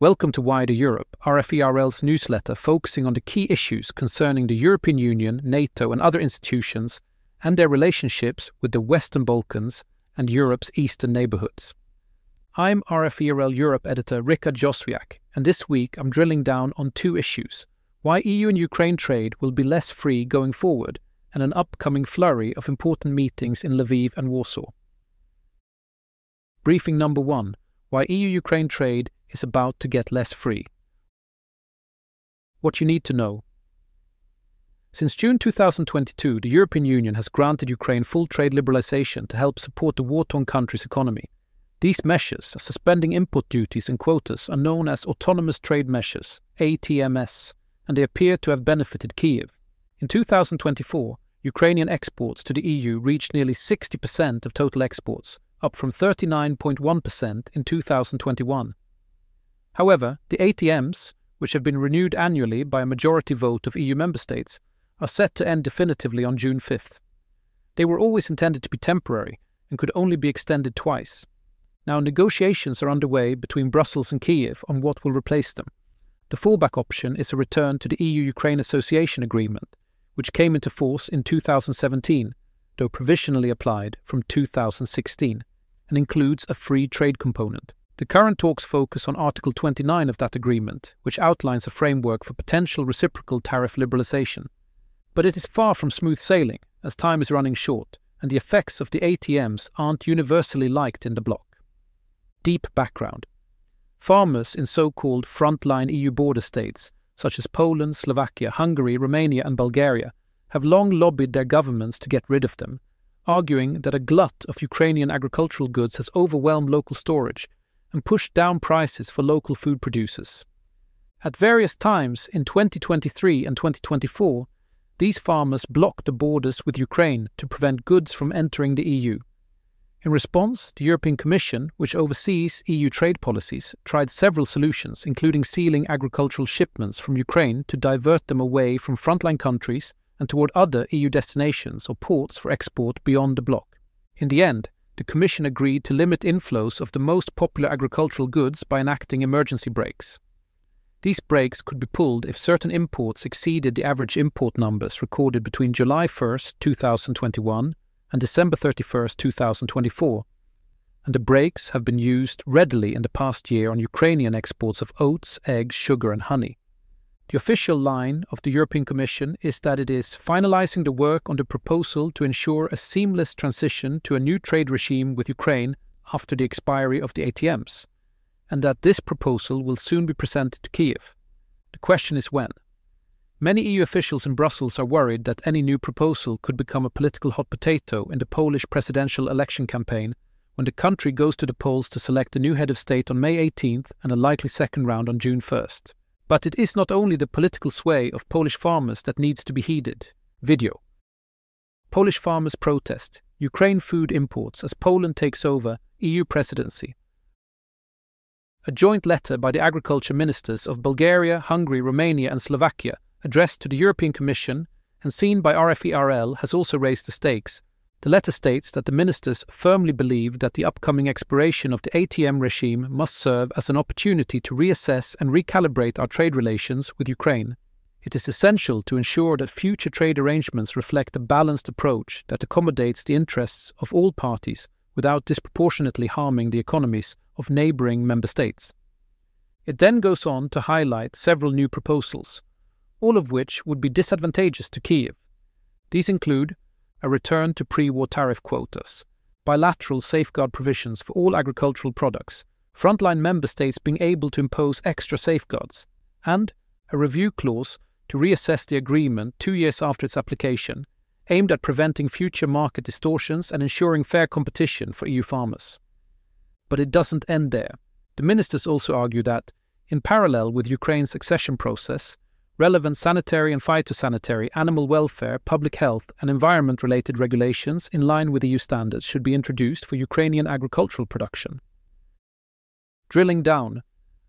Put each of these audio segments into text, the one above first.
Welcome to Wider Europe, RFERL's newsletter focusing on the key issues concerning the European Union, NATO and other institutions and their relationships with the Western Balkans and Europe's eastern neighbourhoods. I'm RFERL Europe editor Rikard Joswiak, and this week I'm drilling down on two issues: why EU and Ukraine trade will be less free going forward, and an upcoming flurry of important meetings in Lviv and Warsaw. Briefing number 1. Why EU-Ukraine trade is about to get less free. What you need to know. Since June 2022, the European Union has granted Ukraine full trade liberalization to help support the war-torn country's economy. These measures, suspending import duties and quotas, are known as Autonomous Trade Measures, ATMS, and they appear to have benefited Kyiv. In 2024, Ukrainian exports to the EU reached nearly 60% of total exports, up from 39.1% in 2021. However, the ATMs, which have been renewed annually by a majority vote of EU member states, are set to end definitively on June 5th. They were always intended to be temporary and could only be extended twice. Now negotiations are underway between Brussels and Kyiv on what will replace them. The fallback option is a return to the EU-Ukraine Association Agreement, which came into force in 2017, though provisionally applied from 2016, and includes a free trade component. The current talks focus on Article 29 of that agreement, which outlines a framework for potential reciprocal tariff liberalization. But it is far from smooth sailing, as time is running short, and the effects of the ATMs aren't universally liked in the bloc. Deep background. Farmers in so-called frontline EU border states, such as Poland, Slovakia, Hungary, Romania and Bulgaria, have long lobbied their governments to get rid of them, arguing that a glut of Ukrainian agricultural goods has overwhelmed local storage and pushed down prices for local food producers. At various times in 2023 and 2024, these farmers blocked the borders with Ukraine to prevent goods from entering the EU. In response, the European Commission, which oversees EU trade policies, tried several solutions, including sealing agricultural shipments from Ukraine to divert them away from frontline countries and toward other EU destinations or ports for export beyond the bloc. In the end, the Commission agreed to limit inflows of the most popular agricultural goods by enacting emergency brakes. These brakes could be pulled if certain imports exceeded the average import numbers recorded between July 1, 2021 and December 31, 2024, and the brakes have been used readily in the past year on Ukrainian exports of oats, eggs, sugar and honey. The official line of the European Commission is that it is finalizing the work on the proposal to ensure a seamless transition to a new trade regime with Ukraine after the expiry of the ATMs, and that this proposal will soon be presented to Kyiv. The question is when. Many EU officials in Brussels are worried that any new proposal could become a political hot potato in the Polish presidential election campaign when the country goes to the polls to select a new head of state on May 18th and a likely second round on June 1st. But it is not only the political sway of Polish farmers that needs to be heeded. Video. Polish farmers protest Ukraine food imports as Poland takes over EU presidency. A joint letter by the agriculture ministers of Bulgaria, Hungary, Romania and Slovakia, addressed to the European Commission and seen by RFERL, has also raised the stakes. The letter states that the ministers firmly believe that the upcoming expiration of the ATM regime must serve as an opportunity to reassess and recalibrate our trade relations with Ukraine. It is essential to ensure that future trade arrangements reflect a balanced approach that accommodates the interests of all parties without disproportionately harming the economies of neighbouring member states. It then goes on to highlight several new proposals, all of which would be disadvantageous to Kyiv. These include a return to pre-war tariff quotas, bilateral safeguard provisions for all agricultural products, frontline member states being able to impose extra safeguards, and a review clause to reassess the agreement 2 years after its application, aimed at preventing future market distortions and ensuring fair competition for EU farmers. But it doesn't end there. The ministers also argue that, in parallel with Ukraine's accession process, relevant sanitary and phytosanitary, animal welfare, public health and environment-related regulations in line with EU standards should be introduced for Ukrainian agricultural production. Drilling down.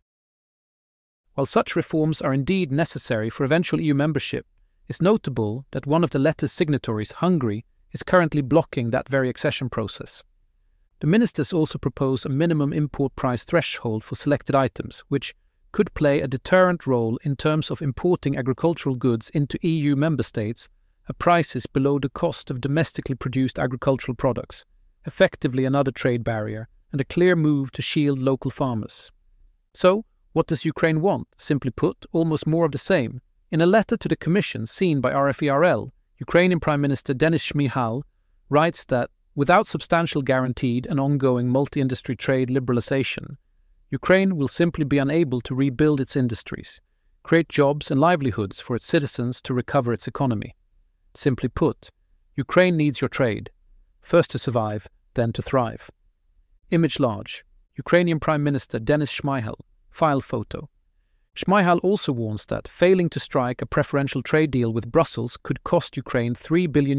While such reforms are indeed necessary for eventual EU membership, it's notable that one of the letter's signatories, Hungary, is currently blocking that very accession process. The ministers also propose a minimum import price threshold for selected items, which, could play a deterrent role in terms of importing agricultural goods into EU member states at prices below the cost of domestically produced agricultural products, effectively another trade barrier and a clear move to shield local farmers. So, what does Ukraine want? Simply put, almost more of the same. In a letter to the Commission seen by RFERL, Ukrainian Prime Minister Denis Shmyhal writes that without substantial guaranteed and ongoing multi-industry trade liberalization, Ukraine will simply be unable to rebuild its industries, create jobs and livelihoods for its citizens to recover its economy. Simply put, Ukraine needs your trade, first to survive, then to thrive. Image large. Ukrainian Prime Minister Denis Shmyhal. File photo. Shmyhal also warns that failing to strike a preferential trade deal with Brussels could cost Ukraine €3 billion,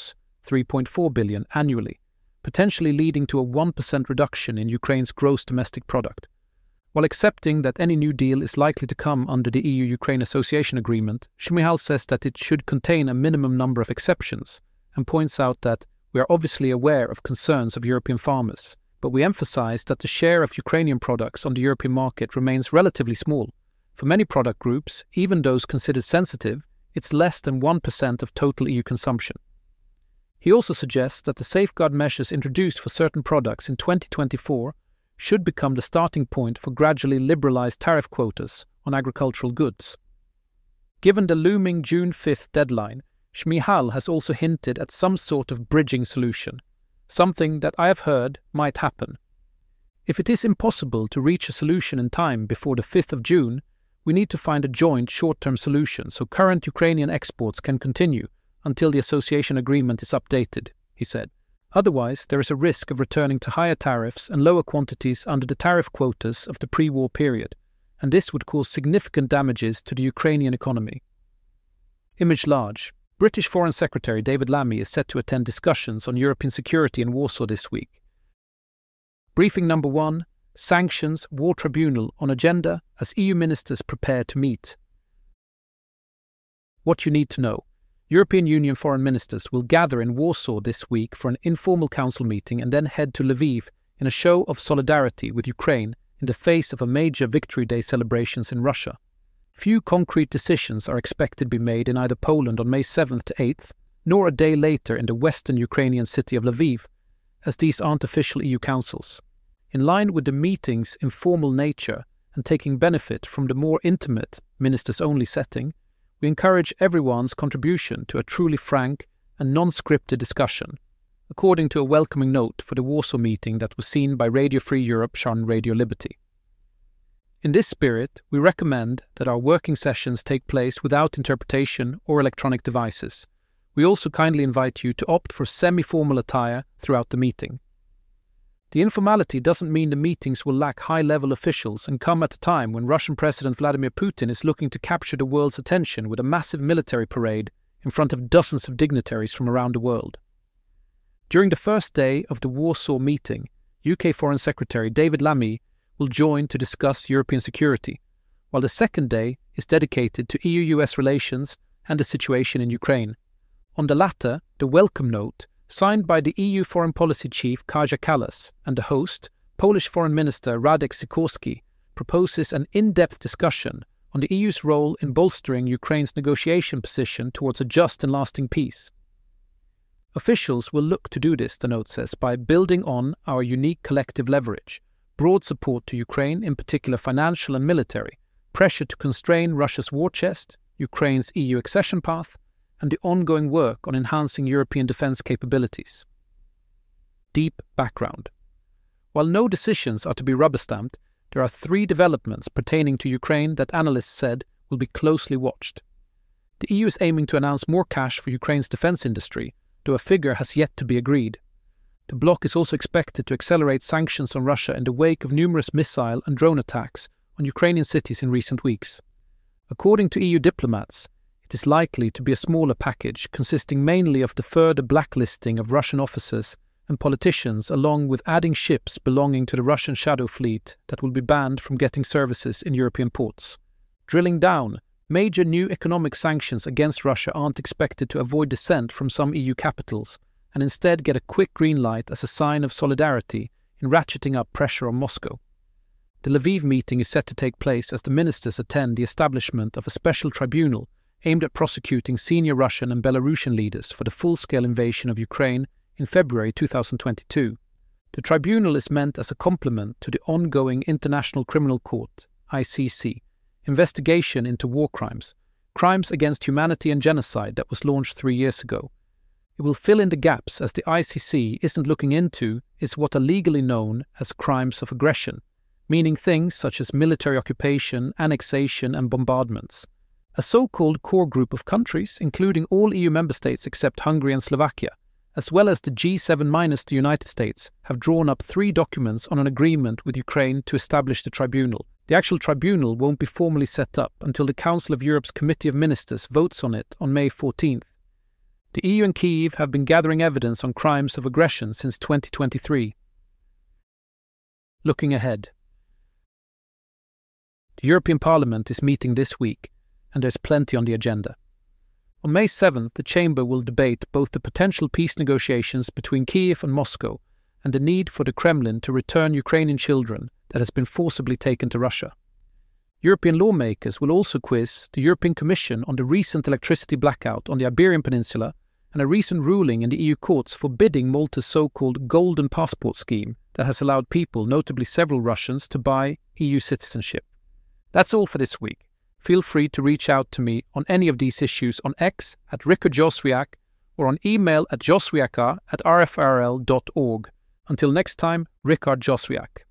€3.4 billion annually, potentially leading to a 1% reduction in Ukraine's gross domestic product. While accepting that any new deal is likely to come under the EU-Ukraine Association Agreement, Shmyhal says that it should contain a minimum number of exceptions and points out that we are obviously aware of concerns of European farmers, but we emphasize that the share of Ukrainian products on the European market remains relatively small. For many product groups, even those considered sensitive, it's less than 1% of total EU consumption. He also suggests that the safeguard measures introduced for certain products in 2024 should become the starting point for gradually liberalized tariff quotas on agricultural goods. Given the looming June 5th deadline, Shmyhal has also hinted at some sort of bridging solution, something that I have heard might happen. If it is impossible to reach a solution in time before the 5th of June, we need to find a joint short-term solution so current Ukrainian exports can continue until the association agreement is updated, he said. Otherwise, there is a risk of returning to higher tariffs and lower quantities under the tariff quotas of the pre-war period, and this would cause significant damages to the Ukrainian economy. Image large. British Foreign Secretary David Lammy is set to attend discussions on European security in Warsaw this week. Briefing number 1, Sanctions, War Tribunal on agenda as EU ministers prepare to meet. What you need to know. European Union foreign ministers will gather in Warsaw this week for an informal council meeting and then head to Lviv in a show of solidarity with Ukraine in the face of a major Victory Day celebrations in Russia. Few concrete decisions are expected to be made in either Poland on May 7th to 8th, nor a day later in the western Ukrainian city of Lviv, as these aren't official EU councils. In line with the meeting's informal nature and taking benefit from the more intimate, ministers-only setting, we encourage everyone's contribution to a truly frank and non-scripted discussion, according to a welcoming note for the Warsaw meeting that was seen by Radio Free Europe and Radio Liberty. In this spirit, we recommend that our working sessions take place without interpretation or electronic devices. We also kindly invite you to opt for semi-formal attire throughout the meeting. The informality doesn't mean the meetings will lack high-level officials and come at a time when Russian President Vladimir Putin is looking to capture the world's attention with a massive military parade in front of dozens of dignitaries from around the world. During the first day of the Warsaw meeting, UK Foreign Secretary David Lammy will join to discuss European security, while the second day is dedicated to EU-US relations and the situation in Ukraine. On the latter, the welcome note, signed by the EU Foreign Policy Chief Kaja Kallas and the host, Polish Foreign Minister Radek Sikorski, proposes an in-depth discussion on the EU's role in bolstering Ukraine's negotiation position towards a just and lasting peace. Officials will look to do this, the note says, by building on our unique collective leverage, broad support to Ukraine, in particular financial and military, pressure to constrain Russia's war chest, Ukraine's EU accession path, and the ongoing work on enhancing European defence capabilities. Deep background. While no decisions are to be rubber-stamped, there are 3 developments pertaining to Ukraine that analysts said will be closely watched. The EU is aiming to announce more cash for Ukraine's defence industry, though a figure has yet to be agreed. The bloc is also expected to accelerate sanctions on Russia in the wake of numerous missile and drone attacks on Ukrainian cities in recent weeks. According to EU diplomats, it is likely to be a smaller package consisting mainly of the further blacklisting of Russian officers and politicians, along with adding ships belonging to the Russian shadow fleet that will be banned from getting services in European ports. Drilling down, major new economic sanctions against Russia aren't expected to avoid dissent from some EU capitals and instead get a quick green light as a sign of solidarity in ratcheting up pressure on Moscow. The Lviv meeting is set to take place as the ministers attend the establishment of a special tribunal aimed at prosecuting senior Russian and Belarusian leaders for the full-scale invasion of Ukraine in February 2022. The tribunal is meant as a complement to the ongoing International Criminal Court, ICC, investigation into war crimes against humanity and genocide that was launched 3 years ago. It will fill in the gaps as the ICC isn't looking into is what are legally known as crimes of aggression, meaning things such as military occupation, annexation and bombardments. A so-called core group of countries, including all EU member states except Hungary and Slovakia, as well as the G7 minus the United States, have drawn up 3 documents on an agreement with Ukraine to establish the tribunal. The actual tribunal won't be formally set up until the Council of Europe's Committee of Ministers votes on it on May 14th. The EU and Kyiv have been gathering evidence on crimes of aggression since 2023. Looking ahead. The European Parliament is meeting this week, and there's plenty on the agenda. On May 7th, the Chamber will debate both the potential peace negotiations between Kyiv and Moscow and the need for the Kremlin to return Ukrainian children that has been forcibly taken to Russia. European lawmakers will also quiz the European Commission on the recent electricity blackout on the Iberian Peninsula and a recent ruling in the EU courts forbidding Malta's so-called Golden Passport scheme that has allowed people, notably several Russians, to buy EU citizenship. That's all for this week. Feel free to reach out to me on any of these issues on X @RickardJoswiak or on email at joswiaka@rfrl.org. Until next time, Rickard Joswiak.